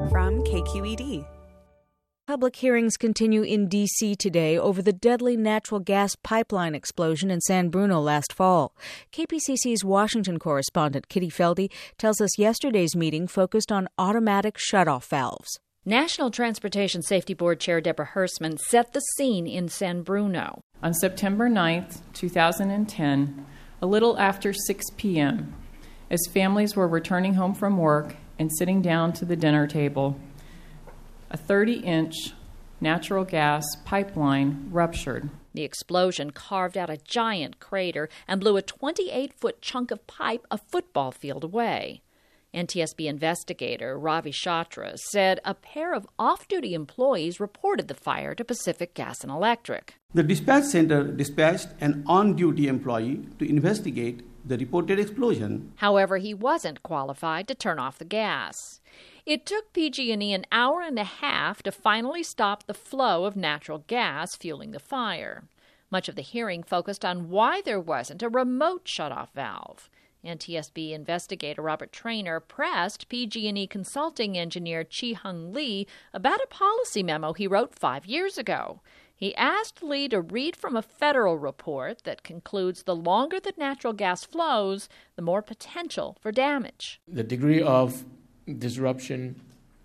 from KQED. Public hearings continue in D.C. today over the deadly natural gas pipeline explosion in San Bruno last fall. KPCC's Washington correspondent Kitty Feldy tells us yesterday's meeting focused on automatic shutoff valves. National Transportation Safety Board Chair Deborah Hersman set the scene in San Bruno. On September 9th, 2010, a little after 6 p.m., as families were returning home from work and sitting down to the dinner table, a 30-inch natural gas pipeline ruptured. The explosion carved out a giant crater and blew a 28-foot chunk of pipe a football field away. NTSB investigator Ravi Chatra said a pair of off-duty employees reported the fire to Pacific Gas and Electric. The dispatch center dispatched an on-duty employee to investigate the reported explosion. However, he wasn't qualified to turn off the gas. It took PG&E an hour and a half to finally stop the flow of natural gas fueling the fire. Much of the hearing focused on why there wasn't a remote shutoff valve. NTSB investigator Robert Traynor pressed PG&E consulting engineer Chi-Hung Lee about a policy memo he wrote 5 years ago. He asked Lee to read from a federal report that concludes the longer the natural gas flows, the more potential for damage. The degree of disruption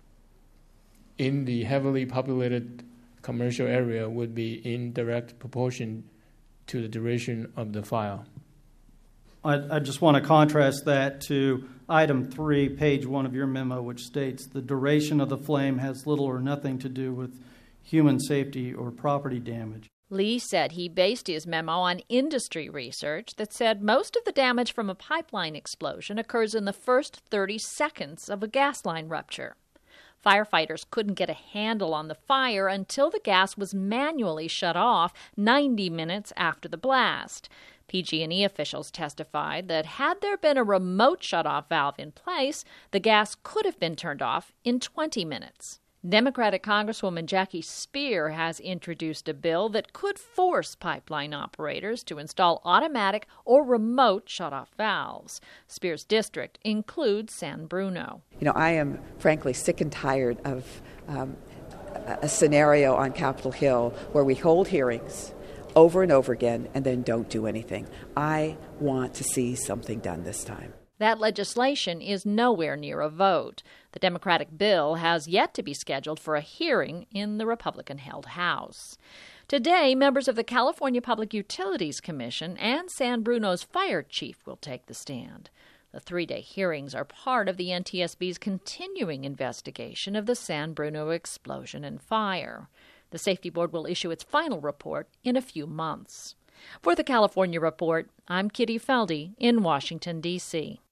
in the heavily populated commercial area would be in direct proportion to the duration of the fire. I just want to contrast that to item 3, page 1 of your memo, which states the duration of the flame has little or nothing to do with human safety or property damage. Lee said he based his memo on industry research that said most of the damage from a pipeline explosion occurs in the first 30 seconds of a gas line rupture. Firefighters couldn't get a handle on the fire until the gas was manually shut off 90 minutes after the blast. PG&E officials testified that had there been a remote shutoff valve in place, the gas could have been turned off in 20 minutes. Democratic Congresswoman Jackie Speier has introduced a bill that could force pipeline operators to install automatic or remote shutoff valves. Speier's district includes San Bruno. I am frankly sick and tired of a scenario on Capitol Hill where we hold hearings over and over again and then don't do anything. I want to see something done this time. That legislation is nowhere near a vote. The Democratic bill has yet to be scheduled for a hearing in the Republican-held House. Today, members of the California Public Utilities Commission and San Bruno's fire chief will take the stand. The 3-day hearings are part of the NTSB's continuing investigation of the San Bruno explosion and fire. The Safety Board will issue its final report in a few months. For the California Report, I'm Kitty Feldy in Washington, D.C.